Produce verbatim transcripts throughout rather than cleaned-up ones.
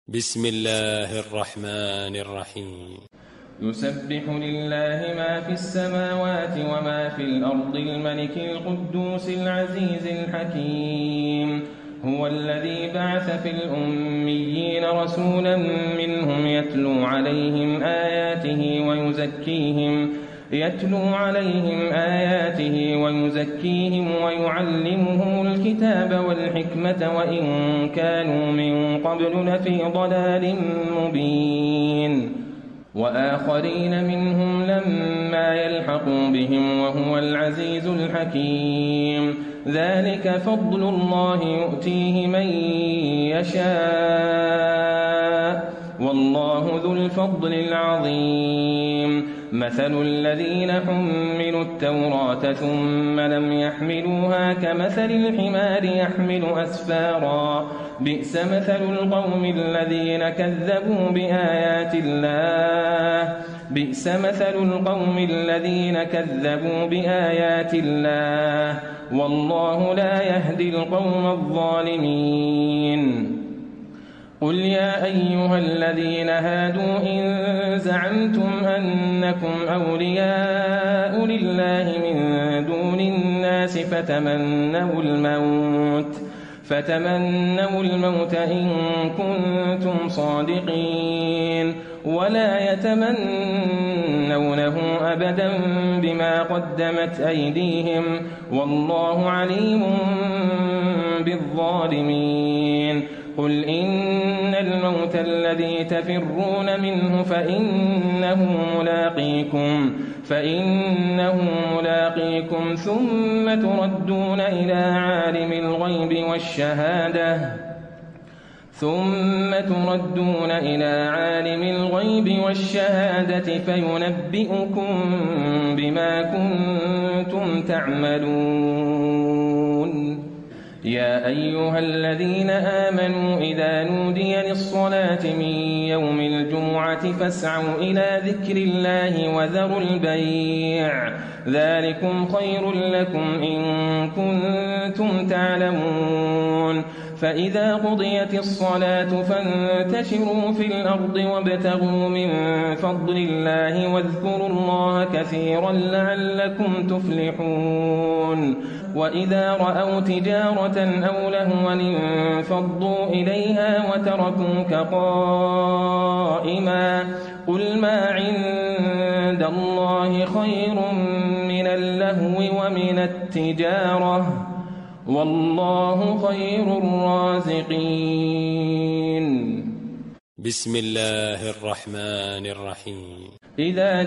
بسم الله الرحمن الرحيم. يسبح لله ما في السماوات وما في الأرض الملك القدوس العزيز الحكيم. هو الذي بعث في الأميين رسولا منهم يتلو عليهم آياته ويزكيهم يتلو عليهم آياته ويزكيهم ويعلمهم الكتاب والحكمة وإن كانوا من قبل لفي ضلال مبين. وآخرين منهم لما يلحقوا بهم وهو العزيز الحكيم. ذلك فضل الله يؤتيه من يشاء والله ذو الفضل العظيم. مثل الذين حملوا التوراة ثم لم يحملوها كمثل الحمار يحمل أسفارا بئس مثل القوم الذين كذبوا بآيات الله بئس مثل القوم الذين كذبوا بآيات الله والله لا يهدي القوم الظالمين. قل يا أيها الذين هادوا إن زعمتم أنكم أولياء لله من دون الناس فتمنوا الموت فتمنوا الموت إن كنتم صادقين ولا يتمنونه أبدا بما قدمت أيديهم والله عليم بالظالمين. قل إن الموت الذي تفرون منه فإنه ملاقيكم فإنه ملاقيكم ثم تردون إلى عالم الغيب والشهادة ثم تردون إلى عالم الغيب والشهادة فينبئكم بما كنتم تعملون. يا أيها الذين آمنوا إذا نودي للصلاة من يوم الجمعة فاسعوا إلى ذكر الله وذروا البيع ذلكم خير لكم إن كنتم تعلمون. فإذا قضيت الصلاة فانتشروا في الأرض وابتغوا من فضل الله واذكروا الله كثيرا لعلكم تفلحون. وإذا رأوا تجارة أو لهوا انفضوا إليها وتركوك قائما قل ما عند الله خير من اللهو ومن التجارة والله خير الرازقين. بسم الله الرحمن الرحيم. إذا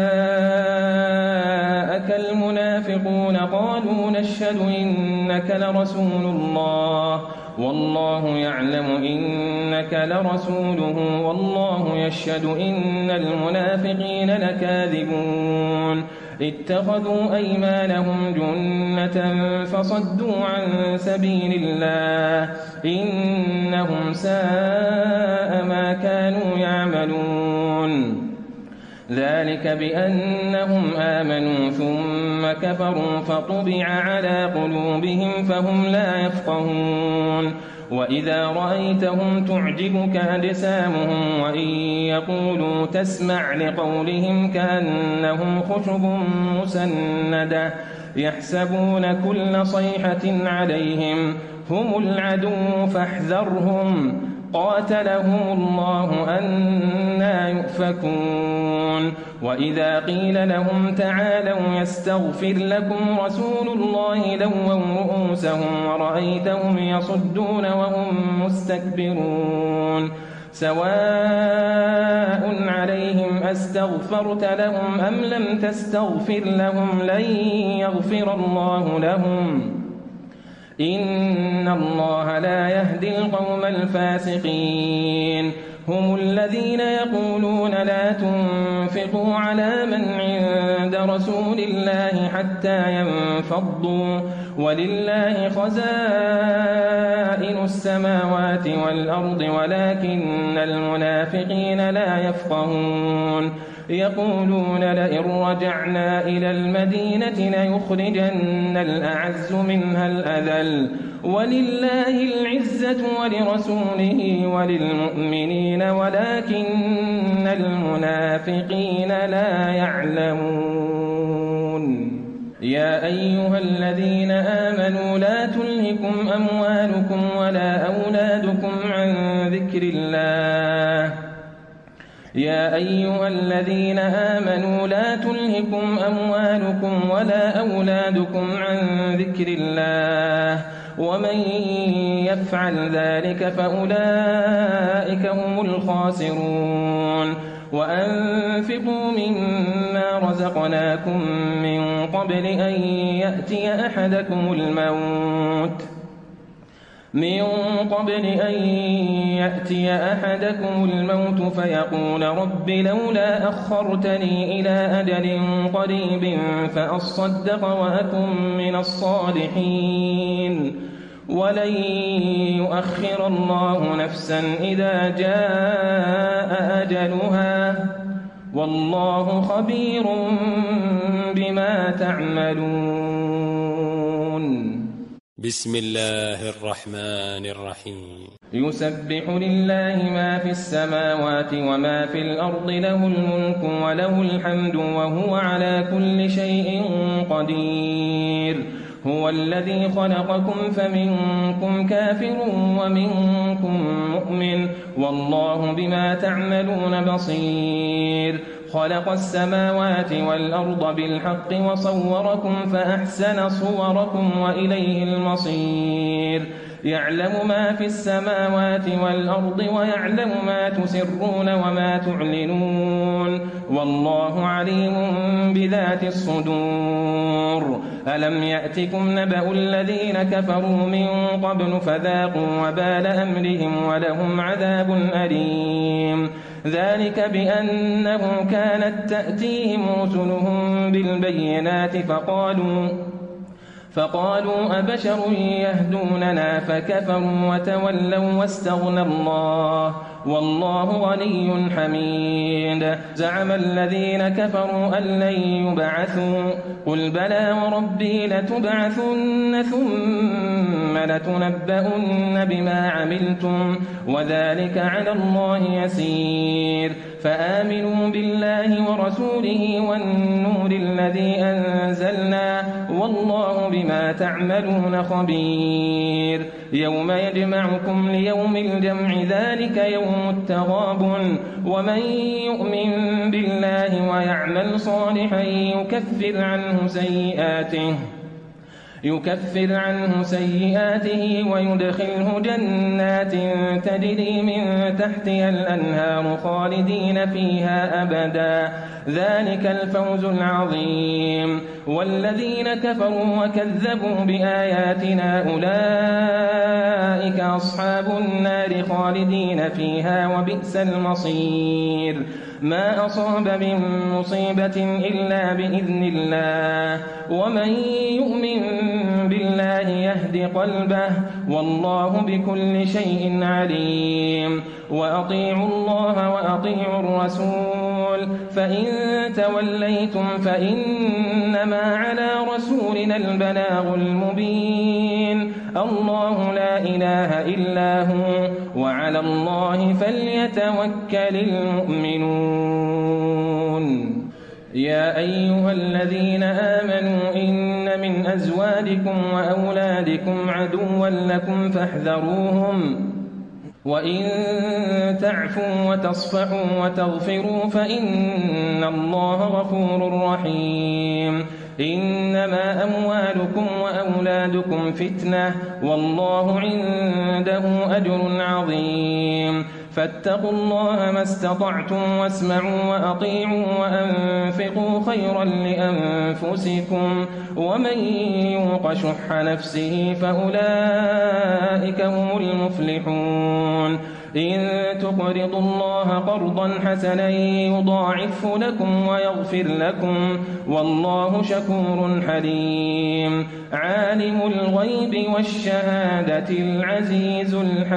جاءك المنافقون قالوا نشهد إنك لرسول الله والله يعلم إنك لرسوله والله يشهد إن المنافقين لكاذبون. اتخذوا أيمانهم جنة فصدوا عن سبيل الله إنهم ساء ما كانوا يعملون. ذلك بأنهم آمنوا ثم كفروا فطبع على قلوبهم فهم لا يفقهون. وإذا رأيتهم تعجبك أجسامهم وإن يقولوا تسمع لقولهم كأنهم خشب مسندة يحسبون كل صيحة عليهم هم العدو فاحذرهم قاتلهم الله أنى يؤفكون. وإذا قيل لهم تعالوا يستغفر لكم رسول الله لووا رؤوسهم ورأيتهم يصدون وهم مستكبرون. سواء عليهم أستغفرت لهم أم لم تستغفر لهم لن يغفر الله لهم إن الله لا يهدي القوم الفاسقين. هم الذين يقولون لا تنفقوا على من عند رسول الله حتى ينفضوا ولله خزائن السماوات والأرض ولكن المنافقين لا يفقهون يقولون لئن رجعنا إلى المدينة ليخرجن الأعز منها الأذل ولله العزة ولرسوله وللمؤمنين ولكن المنافقين لا يعلمون يا أيها الذين آمنوا لا تلهكم أموالكم ولا أولادكم عن ذكر الله يا أيها الذين آمنوا لا تلهكم أموالكم ولا أولادكم عن ذكر الله ومن يفعل ذلك فأولئك هم الخاسرون وأنفقوا مما رزقناكم من قبل أن يأتي أحدكم الموت من قبل أن يأتي أحدكم الموت فيقول رب لولا أخرتني إلى أجل قريب فأصدق وأكن من الصالحين ولن يؤخر الله نفسا إذا جاء أجلها والله خبير بما تعملون. بسم الله الرحمن الرحيم. يسبح لله ما في السماوات وما في الأرض له الملك وله الحمد وهو على كل شيء قدير. هو الذي خلقكم فمنكم كافر ومنكم مؤمن والله بما تعملون بصير. خلق السماوات والأرض بالحق وصوركم فأحسن صوركم وإليه المصير. يعلم ما في السماوات والأرض ويعلم ما تسرون وما تعلنون والله عليم بذات الصدور. ألم يأتكم نبأ الذين كفروا من قبل فذاقوا وبال أمرهم ولهم عذاب أليم. ذلك بأنه كانت تأتيهم رسلهم بالبينات فقالوا فقالوا أبشر يهدوننا فكفروا وتولوا واستغنى الله والله غني حميد. زعم الذين كفروا أن لن يبعثوا قل بلى وربي لتبعثن ثم لتنبؤن بما عملتم وذلك على الله يسير. فآمنوا بالله ورسوله والنور الذي أنزلنا والله بما تعملون خبير. يوم يجمعكم ليوم الجمع ذلك يوم التغابن ومن يؤمن بالله ويعمل صالحا يكفر عنه سيئاته يكفر عنه سيئاته ويدخله جنات تجري من تحتها الأنهار خالدين فيها أبدا ذلك الفوز العظيم. والذين كفروا وكذبوا بآياتنا أولئك أصحاب النار خالدين فيها وبئس المصير. ما أصاب من مصيبة إلا بإذن الله ومن يؤمن بالله يهد قلبه والله بكل شيء عليم. وأطيعوا الله وأطيعوا الرسول فإن توليتم فإنما على رسولنا البلاغ المبين. الله لا إله إلا هو وعلى الله فليتوكل المؤمنون. يا أيها الذين آمنوا إن من أزواجكم وأولادكم عدوا لكم فاحذروهم وإن تعفوا وتصفحوا وتغفروا فإن الله غفور رحيم. إنما أموالكم وأولادكم فتنة والله عنده أجر عظيم. فاتقوا الله ما استطعتم واسمعوا وأطيعوا وأنفقوا خيرا لأنفسكم ومن يوق شح نفسه فأولئك هم المفلحون. إن تقرضوا الله قرضا حسنا يضاعفه لكم ويغفر لكم والله شكور حليم عالم الغيب والشهادة العزيز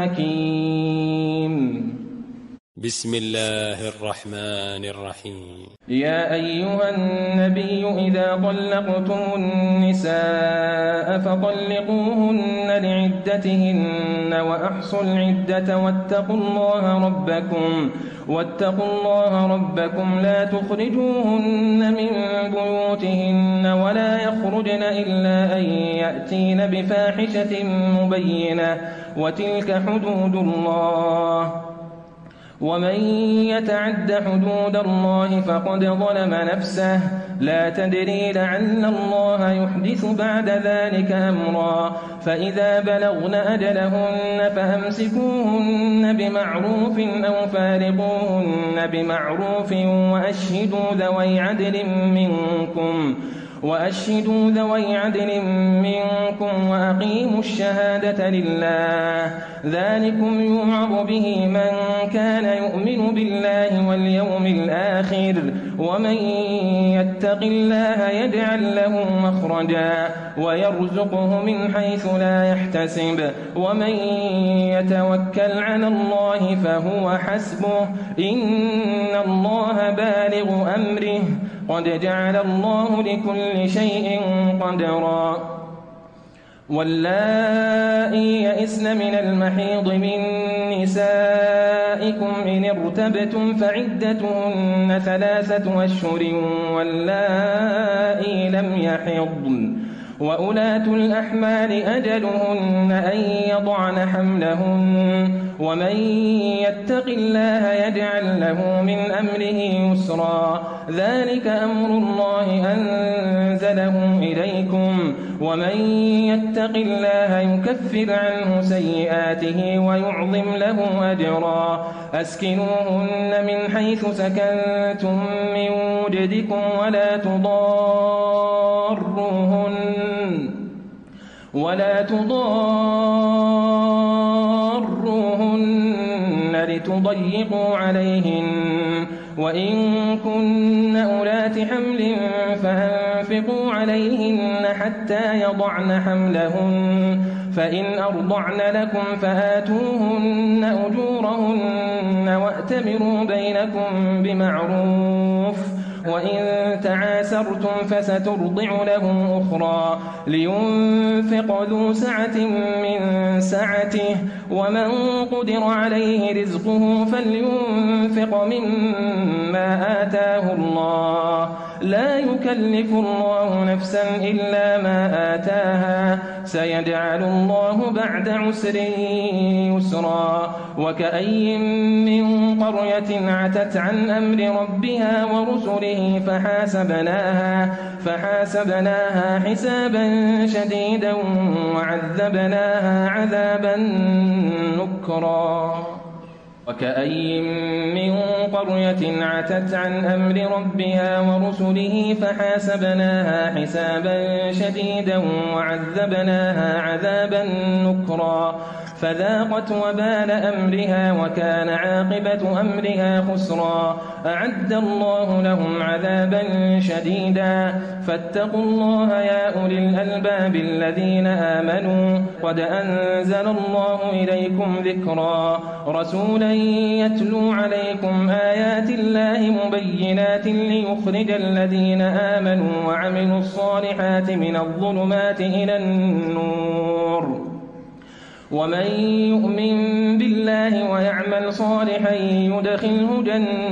الحكيم. بسم الله الرحمن الرحيم. يا أيها النبي إذا طلقتم النساء فطلقوهن لعدتهن وأحصوا العدة واتقوا الله ربكم واتقوا الله ربكم لا تخرجوهن من بيوتهن ولا يخرجن إلا أن يأتين بفاحشة مبينة وتلك حدود الله ومن يتعد حدود الله فقد ظلم نفسه لا تدري لعل الله يحدث بعد ذلك أمرا فإذا بلغن أجلهن فأمسكوهن بمعروف أو فارقوهن بمعروف وأشهدوا ذوي عدل منكم وأشهدوا ذوي عدل منكم وأقيموا الشهادة لله ذلكم يوعظ به من كان يؤمن بالله واليوم الآخر ومن يتق الله يجعل له مخرجا ويرزقه من حيث لا يحتسب ومن يتوكل على الله فهو حسبه إن الله بالغ أمره قد جعل الله لكل شيء قدرا واللائي يئسن من المحيض من نسائكم إن ارتبتم فعدتهن ثلاثة أشهر واللائي لم يحضن وأولاة الأحمال أجلهن أن يضعن حملهن ومن يتق الله يجعل له من أمره يسرا ذلك أمر الله أنزله إليكم ومن يتق الله يكفر عنه سيئاته ويعظم له أجرا أسكنوهن من حيث سكنتم من وجدكم ولا تضاروهن ولا تضاروهن لتضيقوا عليهن وإن كن أولات حمل فأنفقوا عليهن حتى يضعن حملهن فإن أرضعن لكم فآتوهن أجورهن وأتمروا بينكم بمعروف وإن تعاسرتم فسترضع له أخرى لينفق ذو سعة من سعته ومن قدر عليه رزقه فلينفق مما آتاه الله لا يكلف الله نفسا إلا ما آتاها سيجعل الله بعد عسر يسرا وكأي من قرية عتت عن أمر ربها ورسله فحاسبناها فحاسبناها حسابا شديدا وعذبناها عذابا نكرا وكأي من قرية عتت عن أمر ربها ورسله فحاسبناها حسابا شديدا وعذبناها عذابا نكرا فذاقت وبال أمرها وكان عاقبة أمرها خسرا أعد الله لهم عذابا شديدا فاتقوا الله يا أولي الألباب الذين آمنوا قد أنزل الله إليكم ذكرا رسولا يتلو عليكم آيات الله مبينات ليخرج الذين آمنوا وعملوا الصالحات من الظلمات إلى النور ومن يؤمن بالله ويعمل صالحا يدخله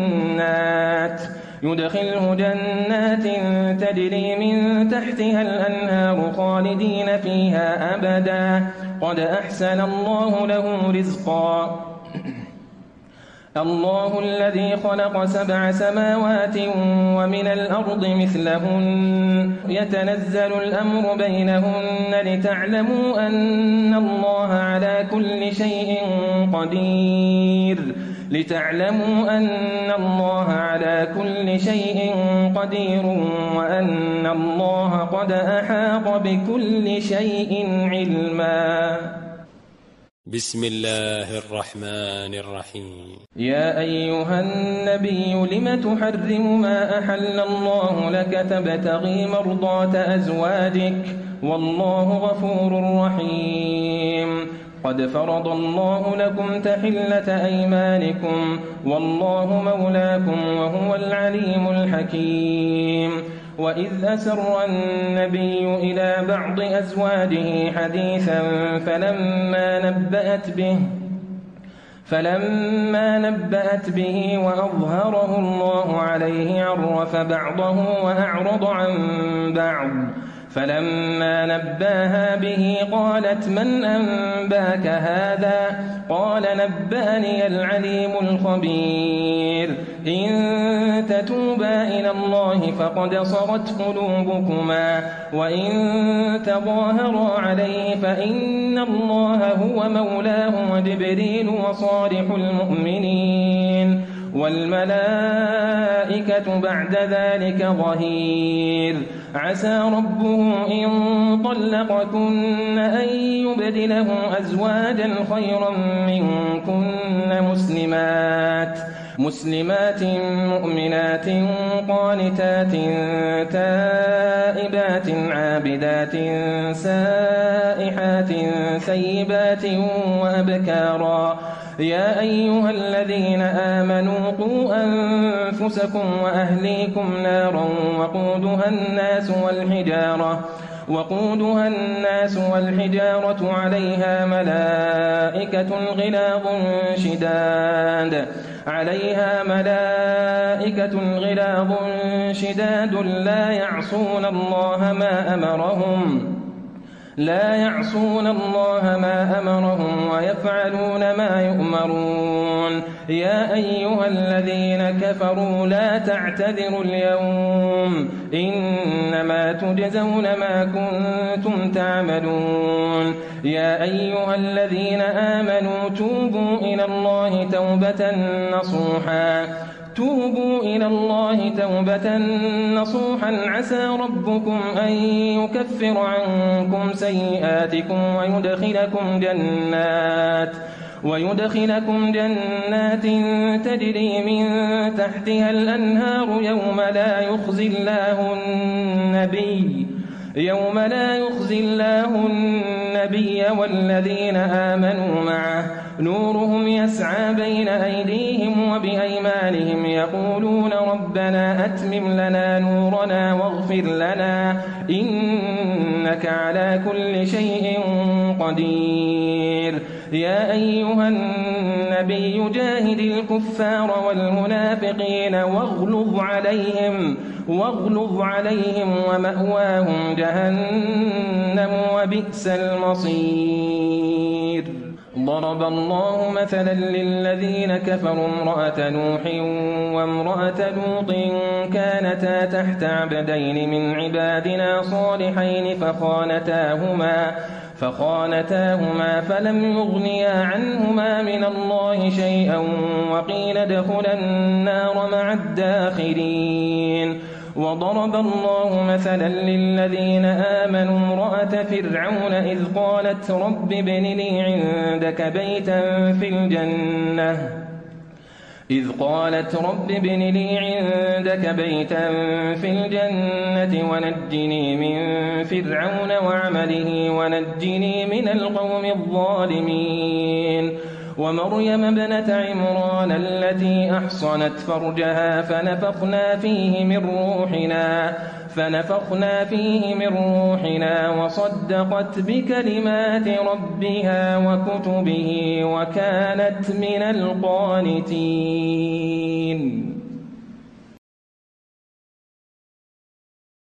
جنات يدخله جنات تجري من تحتها الأنهار خالدين فيها أبدا قد أحسن الله له رزقا الله الذي خلق سبع سماوات ومن الأرض مثلهن يتنزل الأمر بينهن لتعلموا أن الله على كل شيء قدير لتعلموا أن الله على كل شيء قدير وأن الله قد أحاط بكل شيء علما. بسم الله الرحمن الرحيم. يا أيها النبي لم تحرم ما أحل الله لك تبتغي مرضات أزواجك والله غفور رحيم. قد فرض الله لكم تحلة أيمانكم والله مولاكم وهو العليم الحكيم. وإذ أسر النبي إلى بعض أزواجه حديثا فلما نبأت به فلما نبأت به وأظهره الله عليه عرف بعضه وأعرض عن بعض. فلما نباها به قالت من أنباك هذا؟ قال نبأني العليم الخبير. إن تتوبا إلى الله فقد صغت قلوبكما وإن تظاهرا عليه فإن الله هو مولاه وجبريل وصالح المؤمنين والملائكة بعد ذلك ظهير. عسى ربه إن طلقكن أن يبدله أزواجا خيرا منكن مسلمات مسلمات مؤمنات قانتات تائبات عابدات سائحات ثيبات وأبكارا. يا أيها الذين آمنوا قوا أنفسكم وأهليكم نارا وقودها الناس والحجارة وقودها الناس والحجارة عليها ملائكة غلاظ شداد عليها ملائكة غلاظ شداد لا يعصون الله ما أمرهم لا يعصون الله ما أمرهم ويفعلون ما يؤمرون. يا أيها الذين كفروا لا تعتذروا اليوم إنما تجزون ما كنتم تعملون. يا أيها الذين آمنوا توبوا إلى الله توبة نصوحا توبوا إلى الله توبة نصوحا عسى ربكم أن يكفر عنكم سيئاتكم ويدخلكم جنات ويدخلكم جنات تجري من تحتها الأنهار يوم لا يخزي الله النبي يوم لا يخزي الله النبي والذين آمنوا معه نورهم يسعى بين أيديهم وبأيمانهم يقولون ربنا أتمم لنا نورنا واغفر لنا إنك على كل شيء قدير. يا أيها النبي جاهد الكفار والمنافقين واغلظ عليهم واغلظ عليهم ومأواهم جهنم وبئس المصير. ضرب الله مثلا للذين كفروا امرأة نوح وامرأة لوط كانتا تحت عبدين من عبادنا صالحين فخانتاهما فخانتاهما فلم يغنيا عنهما من الله شيئا وقيل ادخلا النار مع الداخلين. وضرب الله مثلا للذين آمنوا امرأة فرعون إذ قالت رب ابن لي عندك بيتا في الجنة إذ قالت رب ابن لي عندك بيتا في الجنة ونجني من فرعون وعمله ونجني من القوم الظالمين. ومريم ابنة عمران التي أحصنت فرجها فنفخنا فيه من روحنا فنفخنا فيه من روحنا وصدقت بكلمات ربها وكتبه وكانت من القانتين.